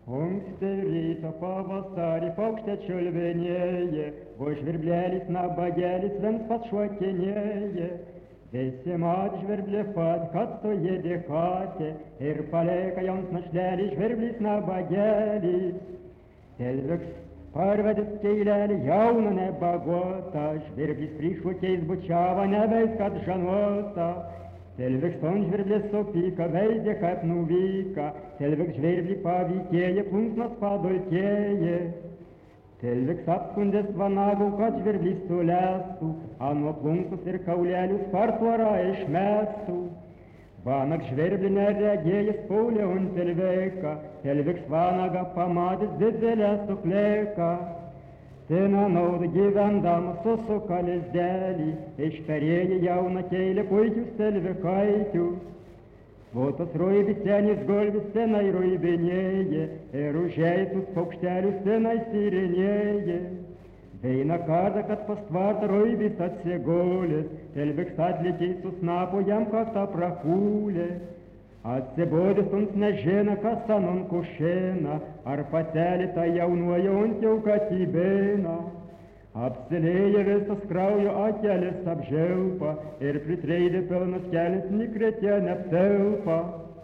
Anksti ryto pavasarį paukštė čiulbenėja, o žvirblėlis nabagelis viens pats šokinėja. Visi mat žvirblė pat, kad suėdė katė, ir palieka joms našlelį žvirblis nabagelis. Tilviks parvedis keilelį jauną nebagotą, žvirblis prišukiais bučiavo neveis, kad žanota. Tilviks ton žvirblės supyka, veidė, kad nuvyka, Tilviks žvirblį pavykėja, plunksnas padulkėja. Tilviks apskundės vanagų, kad žvirblys sulestų, anu plunksnus ir kaulelius partvarą išmestų. Vanag žvirblį neregėjęs paulė ant Tilviką, Tilviks vanagą pamatęs didelę suplėką. Tina naudą gyvendamas susuka lizdelį, išperėja jauną keilę puikius Tilvikaičius. Votas ruibis senis golvis senai ruibinėja, ir užeitus paukštelius senai sirinėja. Veina kada, kad pastvarta ruibis atsigolės, Tilviks atlikiai su snapu jam kaktą prakūlė. Atsibodis uns nežina, kas anon kušėna, ar patelė ta jaunuoja ant jau katybėna. Apsilėja visas kraujo akelis apžiaupa, ir pritreidė pilnas kelis nikretė neaptelpa.